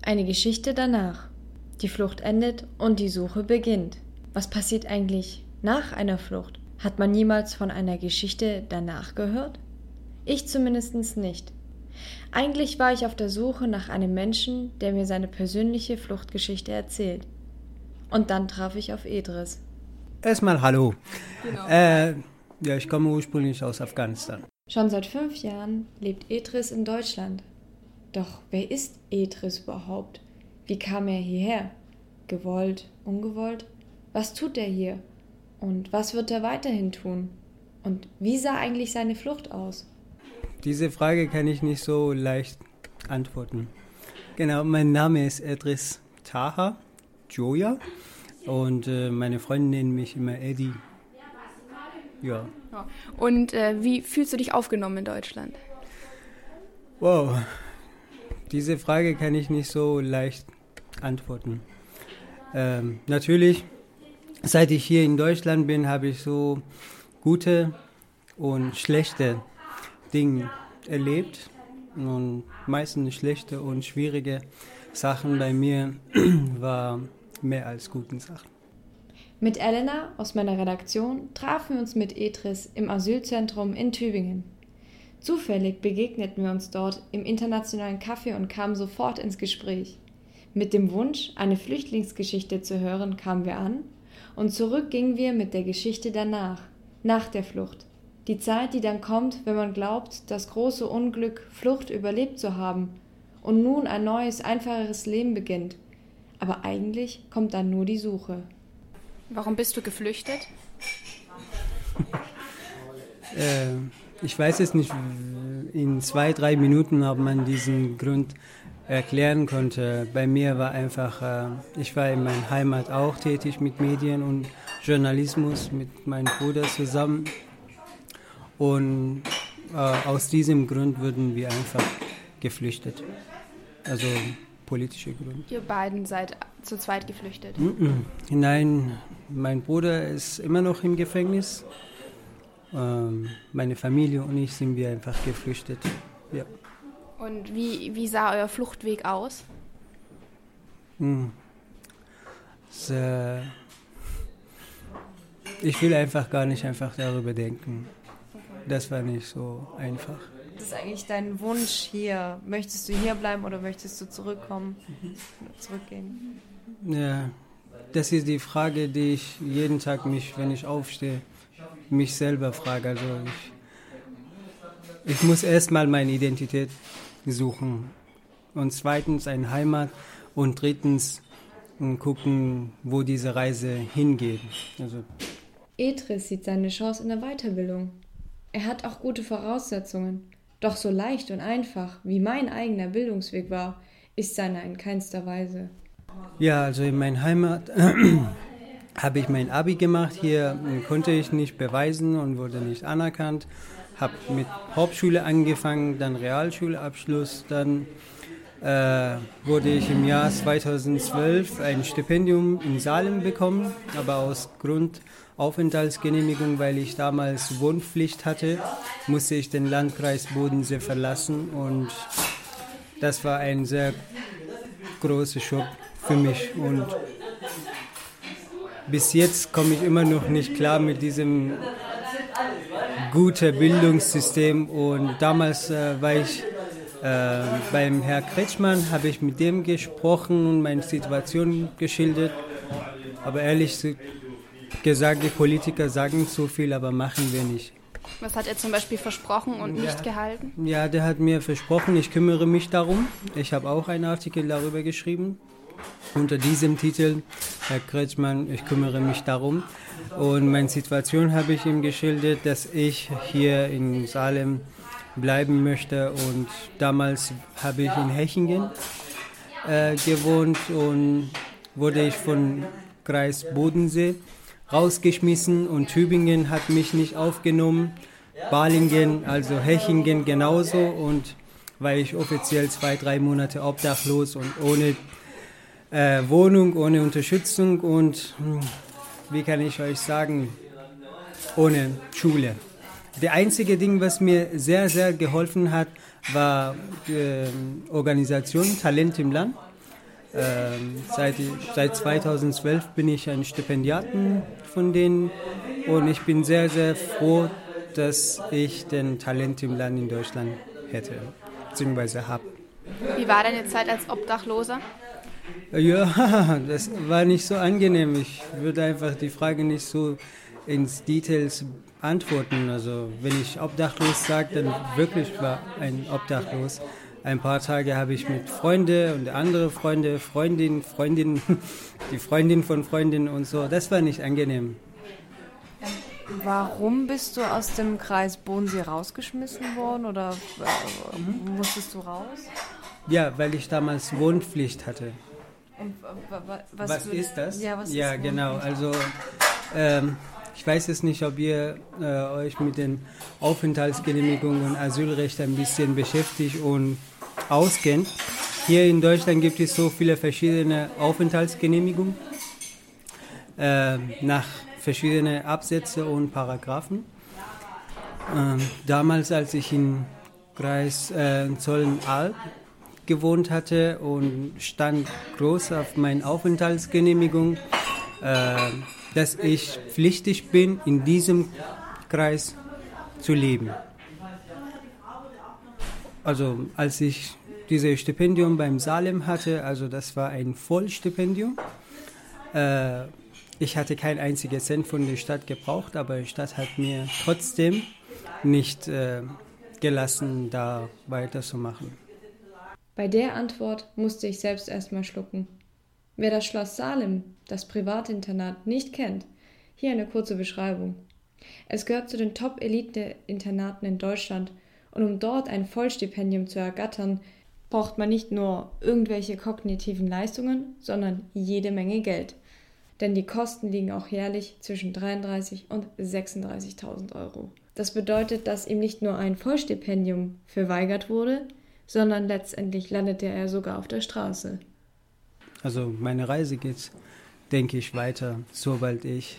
Eine Geschichte danach. Die Flucht endet und die Suche beginnt. Was passiert eigentlich nach einer Flucht? Hat man niemals von einer Geschichte danach gehört? Ich zumindest nicht. Eigentlich war ich auf der Suche nach einem Menschen, der mir seine persönliche Fluchtgeschichte erzählt. Und dann traf ich auf Edris. Erstmal hallo. Genau. Ich komme ursprünglich aus Afghanistan. Schon seit 5 Jahren lebt Edris in Deutschland. Doch wer ist Edris überhaupt? Wie kam er hierher? Gewollt, ungewollt? Was tut er hier? Und was wird er weiterhin tun? Und wie sah eigentlich seine Flucht aus? Diese Frage kann ich nicht so leicht antworten. Genau, mein Name ist Edris Taha Joya und meine Freunde nennen mich immer Eddie. Ja. Und wie fühlst du dich aufgenommen in Deutschland? Wow, diese Frage kann ich nicht so leicht antworten. Natürlich, seit ich hier in Deutschland bin, habe ich so gute und schlechte Dinge erlebt. Und meistens schlechte und schwierige Sachen bei mir war mehr als guten Sachen. Mit Elena aus meiner Redaktion trafen wir uns mit Edris im Asylzentrum in Tübingen. Zufällig begegneten wir uns dort im internationalen Café und kamen sofort ins Gespräch. Mit dem Wunsch, eine Flüchtlingsgeschichte zu hören, kamen wir an und zurück gingen wir mit der Geschichte danach, nach der Flucht. Die Zeit, die dann kommt, wenn man glaubt, das große Unglück, Flucht überlebt zu haben und nun ein neues, einfacheres Leben beginnt. Aber eigentlich kommt dann nur die Suche. Warum bist du geflüchtet? Ich weiß es nicht, in 2-3 Minuten, ob man diesen Grund erklären konnte. Bei mir war einfach, ich war in meiner Heimat auch tätig mit Medien und Journalismus mit meinem Bruder zusammen. Und aus diesem Grund wurden wir einfach geflüchtet. Also politische Gründe. Ihr beiden seid zu zweit geflüchtet? Nein, mein Bruder ist immer noch im Gefängnis. Meine Familie und ich sind wir einfach geflüchtet. Ja. Und wie sah euer Fluchtweg aus? Ich will einfach gar nicht darüber denken. Das war nicht so einfach. Das ist eigentlich dein Wunsch hier. Möchtest du hier bleiben oder möchtest du zurückkommen, zurückgehen? Ja, das ist die Frage, die ich jeden Tag, wenn ich aufstehe, mich selber frage. Also ich muss erstmal meine Identität suchen. Und zweitens eine Heimat. Und drittens gucken, wo diese Reise hingeht. Also Edris sieht seine Chance in der Weiterbildung. Er hat auch gute Voraussetzungen. Doch so leicht und einfach, wie mein eigener Bildungsweg war, ist seiner in keinster Weise. Ja, also in meiner Heimat habe ich mein Abi gemacht. Hier konnte ich nicht beweisen und wurde nicht anerkannt. Habe mit Hauptschule angefangen, dann Realschulabschluss. Dann wurde ich im Jahr 2012 ein Stipendium in Salem bekommen, aber aus Grund Aufenthaltsgenehmigung, weil ich damals Wohnpflicht hatte, musste ich den Landkreis Bodensee verlassen und das war ein sehr großer Schock für mich und bis jetzt komme ich immer noch nicht klar mit diesem guten Bildungssystem und damals war ich beim Herrn Kretschmann, habe ich mit dem gesprochen und meine Situation geschildert, aber ehrlich gesagt, die Politiker sagen so viel, aber machen wir nicht. Was hat er zum Beispiel versprochen und nicht gehalten? Ja, der hat mir versprochen, ich kümmere mich darum. Ich habe auch einen Artikel darüber geschrieben, unter diesem Titel, Herr Kretschmann, ich kümmere mich darum. Und meine Situation habe ich ihm geschildert, dass ich hier in Salem bleiben möchte. Und damals habe ich in Hechingen gewohnt und wurde ich von Kreis Bodensee rausgeschmissen und Tübingen hat mich nicht aufgenommen, Balingen, also Hechingen genauso und weil ich offiziell 2-3 Monate obdachlos und ohne Wohnung, ohne Unterstützung und wie kann ich euch sagen, ohne Schule. Das einzige Ding, was mir sehr, sehr geholfen hat, war die Organisation Talent im Land. Seit 2012 bin ich ein Stipendiaten von denen und ich bin sehr, sehr froh, dass ich den Talent im Land in Deutschland hätte, beziehungsweise habe. Wie war deine Zeit als Obdachloser? Ja, das war nicht so angenehm. Ich würde einfach die Frage nicht so ins Details antworten. Also wenn ich obdachlos sage, dann wirklich war ein Obdachlos. Ein paar Tage habe ich mit Freunden und andere Freunde, Freundin, die Freundin von Freundin und so. Das war nicht angenehm. Warum bist du aus dem Kreis Bodensee rausgeschmissen worden oder musstest du raus? Ja, weil ich damals Wohnpflicht hatte. Und Was ist das? Ja, was ja ist genau. Also ich weiß jetzt nicht, ob ihr euch mit den Aufenthaltsgenehmigungen und Asylrecht ein bisschen beschäftigt und auskennt. Hier in Deutschland gibt es so viele verschiedene Aufenthaltsgenehmigungen nach verschiedene Absätze und Paragraphen. Damals, als ich in Kreis Zollen-Alb gewohnt hatte und stand groß auf meiner Aufenthaltsgenehmigung, dass ich pflichtig bin, in diesem Kreis zu leben. Also als ich dieses Stipendium beim Salem hatte, also das war ein Vollstipendium. Ich hatte kein einziges Cent von der Stadt gebraucht, aber die Stadt hat mir trotzdem nicht gelassen, da weiterzumachen. Bei der Antwort musste ich selbst erstmal schlucken. Wer das Schloss Salem, das Privatinternat, nicht kennt, hier eine kurze Beschreibung. Es gehört zu den Top-Elite-Internaten in Deutschland und um dort ein Vollstipendium zu ergattern, braucht man nicht nur irgendwelche kognitiven Leistungen, sondern jede Menge Geld. Denn die Kosten liegen auch jährlich zwischen 33.000 und 36.000 Euro. Das bedeutet, dass ihm nicht nur ein Vollstipendium verweigert wurde, sondern letztendlich landete er sogar auf der Straße. Also meine Reise geht, denke ich, weiter, sobald ich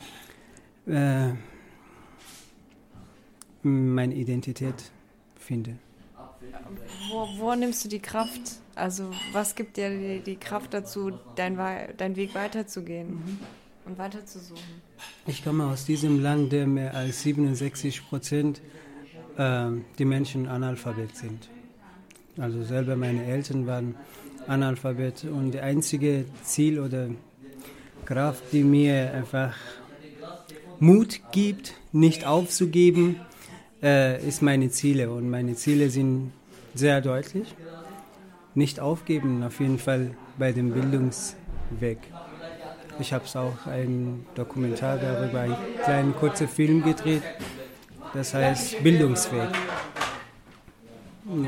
meine Identität finde. Wo nimmst du die Kraft? Also was gibt dir die Kraft dazu, deinen Weg weiterzugehen und weiterzusuchen? Ich komme aus diesem Land, der mehr als 67% die Menschen Analphabet sind. Also selber meine Eltern waren Analphabet und die einzige Ziel oder Kraft, die mir einfach Mut gibt, nicht aufzugeben, ist meine Ziele. Und meine Ziele sind sehr deutlich. Nicht aufgeben, auf jeden Fall bei dem Bildungsweg. Ich habe auch einen Dokumentar darüber, einen kleinen kurzen Film gedreht. Das heißt Bildungsweg. Ja.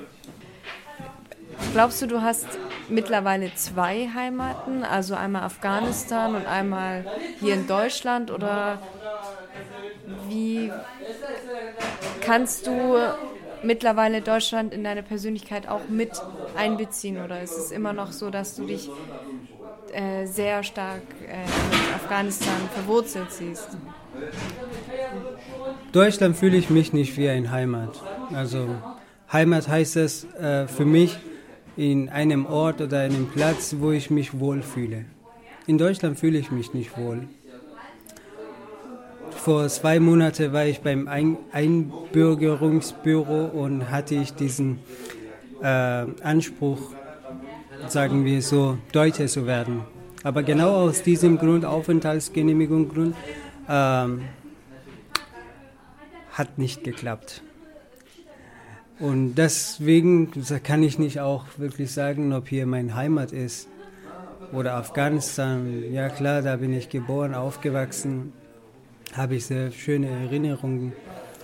Glaubst du, du hast mittlerweile 2 Heimaten, also einmal Afghanistan und einmal hier in Deutschland? Oder wie kannst du mittlerweile Deutschland in deine Persönlichkeit auch mit einbeziehen? Oder ist es immer noch so, dass du dich sehr stark mit Afghanistan verwurzelt siehst? Deutschland fühle ich mich nicht wie ein Heimat. Also Heimat heißt es für mich in einem Ort oder einem Platz, wo ich mich wohlfühle. In Deutschland fühle ich mich nicht wohl. Vor 2 Monaten war ich beim Einbürgerungsbüro und hatte ich diesen Anspruch, sagen wir so, Deutscher zu werden. Aber genau aus diesem Grund, Aufenthaltsgenehmigungsgrund, hat nicht geklappt. Und deswegen kann ich nicht auch wirklich sagen, ob hier meine Heimat ist oder Afghanistan. Ja klar, da bin ich geboren, aufgewachsen, habe ich sehr schöne Erinnerungen.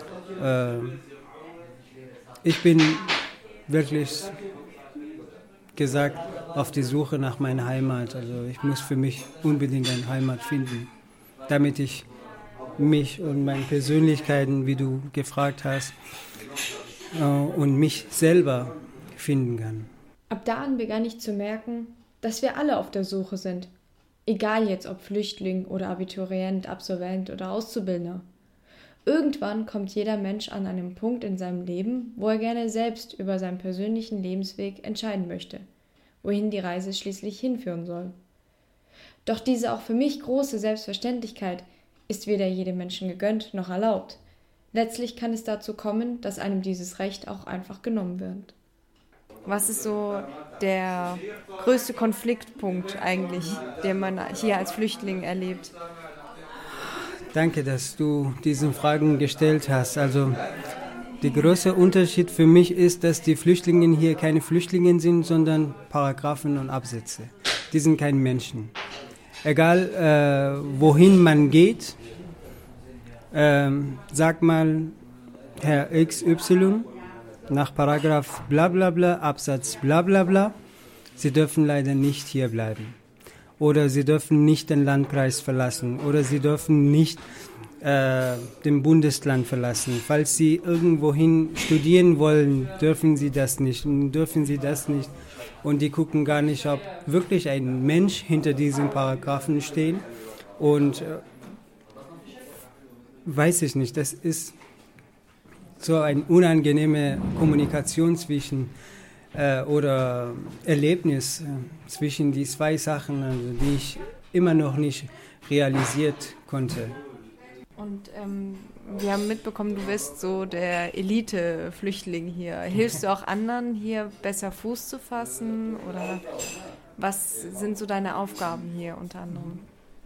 Ich bin wirklich gesagt auf die Suche nach meiner Heimat. Also ich muss für mich unbedingt eine Heimat finden, damit ich mich und meine Persönlichkeiten, wie du gefragt hast, und mich selber finden kann. Ab da an begann ich zu merken, dass wir alle auf der Suche sind. Egal jetzt ob Flüchtling oder Abiturient, Absolvent oder Auszubildender. Irgendwann kommt jeder Mensch an einem Punkt in seinem Leben, wo er gerne selbst über seinen persönlichen Lebensweg entscheiden möchte, wohin die Reise schließlich hinführen soll. Doch diese auch für mich große Selbstverständlichkeit ist weder jedem Menschen gegönnt noch erlaubt. Letztlich kann es dazu kommen, dass einem dieses Recht auch einfach genommen wird. Was ist so der größte Konfliktpunkt eigentlich, den man hier als Flüchtling erlebt? Danke, dass du diese Fragen gestellt hast. Also der große Unterschied für mich ist, dass die Flüchtlinge hier keine Flüchtlinge sind, sondern Paragraphen und Absätze. Die sind keine Menschen. Egal wohin man geht, sag mal Herr XY nach Paragraph bla bla bla, Absatz bla bla bla, Sie dürfen leider nicht hier bleiben. Oder Sie dürfen nicht den Landkreis verlassen. Oder Sie dürfen nicht den Bundesland verlassen. Falls Sie irgendwohin studieren wollen, dürfen Sie das nicht. Dürfen Sie das nicht. Und die gucken gar nicht, ob wirklich ein Mensch hinter diesen Paragraphen steht. Und weiß ich nicht, das ist so eine unangenehme Kommunikation zwischen oder Erlebnis zwischen die zwei Sachen, also die ich immer noch nicht realisiert konnte. Und wir haben mitbekommen, du bist so der Elite-Flüchtling hier. Hilfst du auch anderen, hier besser Fuß zu fassen? Oder was sind so deine Aufgaben hier unter anderem?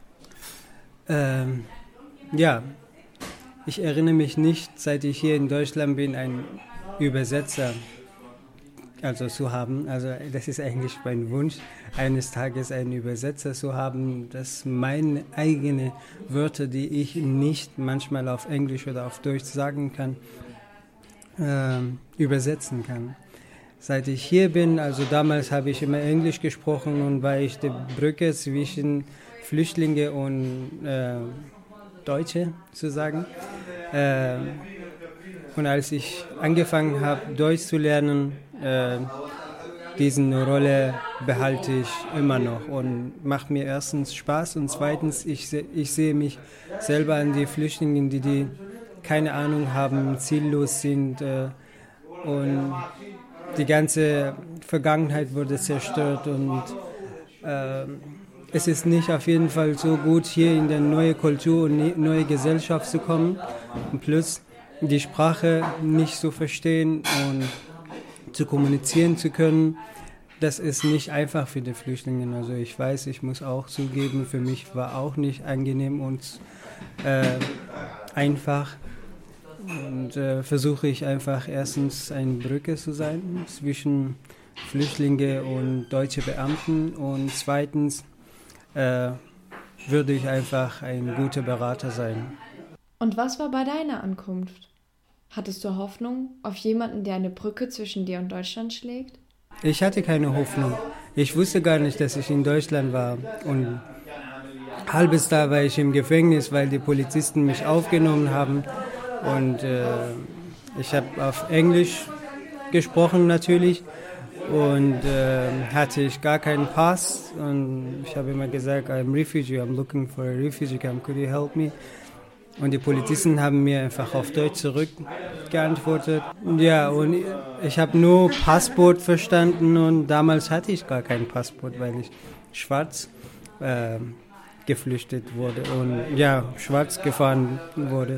Ja, ich erinnere mich nicht, seit ich hier in Deutschland bin, einen Übersetzer zu haben. Also das ist eigentlich mein Wunsch, eines Tages einen Übersetzer zu haben, dass meine eigenen Wörter, die ich nicht manchmal auf Englisch oder auf Deutsch sagen kann, übersetzen kann. Seit ich hier bin, also damals habe ich immer Englisch gesprochen und war ich die Brücke zwischen Flüchtlinge und Deutsche zu sagen. Und als ich angefangen habe, Deutsch zu lernen, diese Rolle behalte ich immer noch und macht mir erstens Spaß und zweitens, ich sehe mich selber an die Flüchtlinge, die keine Ahnung haben, ziellos sind und die ganze Vergangenheit wurde zerstört und es ist nicht auf jeden Fall so gut, hier in die neue Kultur und neue Gesellschaft zu kommen und plus die Sprache nicht zu verstehen und zu kommunizieren zu können. Das ist nicht einfach für die Flüchtlinge. Also ich weiß, ich muss auch zugeben, für mich war auch nicht angenehm und einfach. Und versuche ich einfach erstens eine Brücke zu sein zwischen Flüchtlinge und deutsche Beamten und zweitens würde ich einfach ein guter Berater sein. Und was war bei deiner Ankunft? Hattest du Hoffnung auf jemanden, der eine Brücke zwischen dir und Deutschland schlägt? Ich hatte keine Hoffnung. Ich wusste gar nicht, dass ich in Deutschland war. Und halbes Jahr war ich im Gefängnis, weil die Polizisten mich aufgenommen haben. Und ich habe auf Englisch gesprochen natürlich. Und hatte ich gar keinen Pass. Und ich habe immer gesagt, I'm refugee, I'm looking for a refugee camp, could you help me? Und die Polizisten haben mir einfach auf Deutsch zurückgeantwortet. Ja, und ich habe nur Passport verstanden und damals hatte ich gar kein Passport, weil ich schwarz geflüchtet wurde und ja, schwarz gefahren wurde.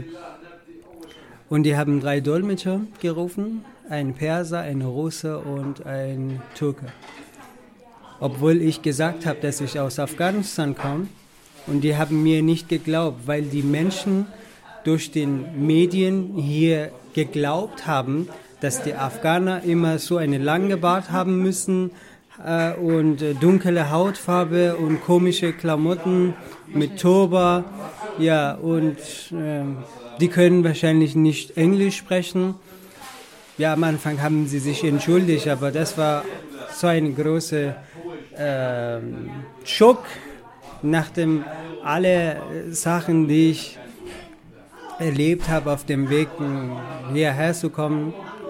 Und die haben 3 Dolmetscher gerufen, ein Perser, ein Russe und ein Türke. Obwohl ich gesagt habe, dass ich aus Afghanistan komme. Und die haben mir nicht geglaubt, weil die Menschen durch die Medien hier geglaubt haben, dass die Afghaner immer so eine lange Bart haben müssen und dunkle Hautfarbe und komische Klamotten mit Turban. Ja, und die können wahrscheinlich nicht Englisch sprechen. Ja, am Anfang haben sie sich entschuldigt, aber das war so ein großer Schock. Nachdem alle Sachen, die ich erlebt habe auf dem Weg hierher zu kommen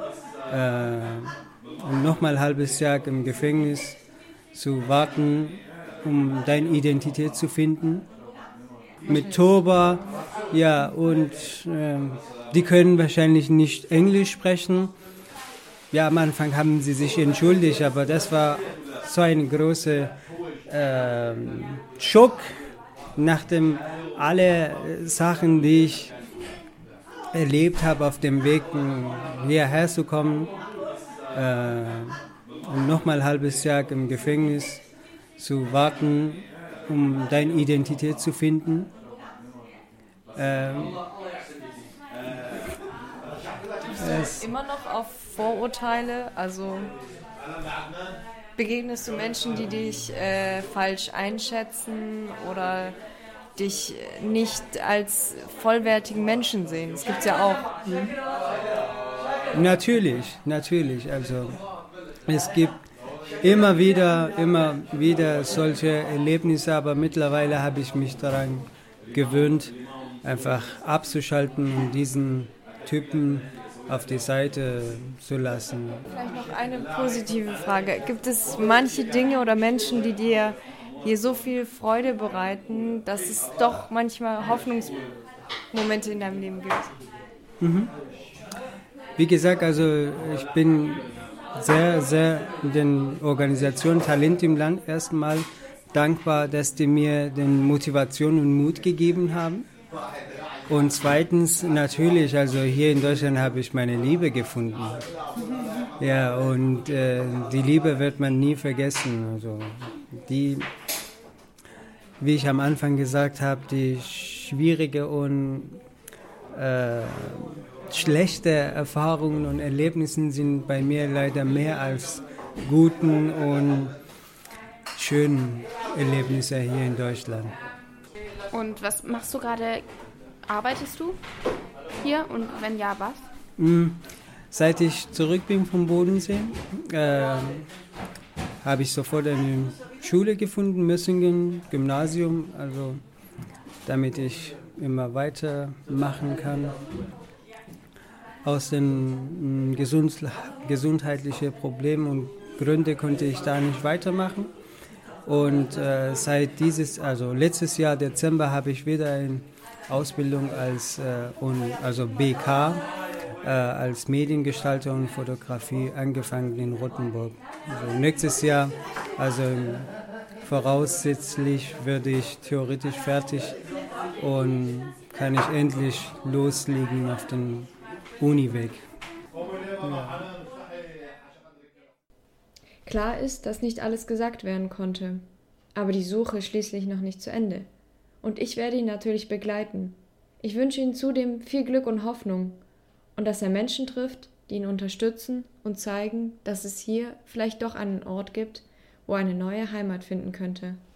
und nochmal ein halbes Jahr im Gefängnis zu warten, um deine Identität zu finden. Mit Turban, ja, und die können wahrscheinlich nicht Englisch sprechen. Ja, am Anfang haben sie sich entschuldigt, aber das war so ein großer Schock, nachdem alle Sachen, die ich erlebt habe auf dem Weg hierher zu kommen, und nochmal ein halbes Jahr im Gefängnis zu warten, um deine Identität zu finden. Bist du immer noch auf Vorurteile? Also begegnest du Menschen, die dich falsch einschätzen oder dich nicht als vollwertigen Menschen sehen? Das gibt es ja auch. Natürlich. Also es gibt immer wieder solche Erlebnisse, aber mittlerweile habe ich mich daran gewöhnt, einfach abzuschalten und diesen Typen auf die Seite zu lassen. Vielleicht noch eine positive Frage. Gibt es manche Dinge oder Menschen, die dir hier so viel Freude bereiten, dass es doch manchmal Hoffnungsmomente in deinem Leben gibt? Wie gesagt, also ich bin sehr, sehr den Organisation Talent im Land erstmal dankbar, dass die mir den Motivation und Mut gegeben haben. Und zweitens natürlich, also hier in Deutschland habe ich meine Liebe gefunden. Ja, und die Liebe wird man nie vergessen. Also die, wie ich am Anfang gesagt habe, die schwierige und schlechte Erfahrungen und Erlebnisse sind bei mir leider mehr als guten und schönen Erlebnisse hier in Deutschland. Und was machst du gerade? Arbeitest du hier und wenn ja, was? Seit ich zurück bin vom Bodensee, habe ich sofort eine Schule gefunden, Mössingen, Gymnasium, also damit ich immer weitermachen kann. Aus den gesundheitlichen Problemen und Gründen konnte ich da nicht weitermachen. Und seit letztes Jahr Dezember habe ich wieder eine Ausbildung als BK als Mediengestalter und Fotografie angefangen in Rottenburg. Also nächstes Jahr, also voraussichtlich werde ich theoretisch fertig und kann ich endlich loslegen auf den Uniweg. Ja. Klar ist, dass nicht alles gesagt werden konnte, aber die Suche ist schließlich noch nicht zu Ende. Und ich werde ihn natürlich begleiten. Ich wünsche ihm zudem viel Glück und Hoffnung und dass er Menschen trifft, die ihn unterstützen und zeigen, dass es hier vielleicht doch einen Ort gibt, wo er eine neue Heimat finden könnte.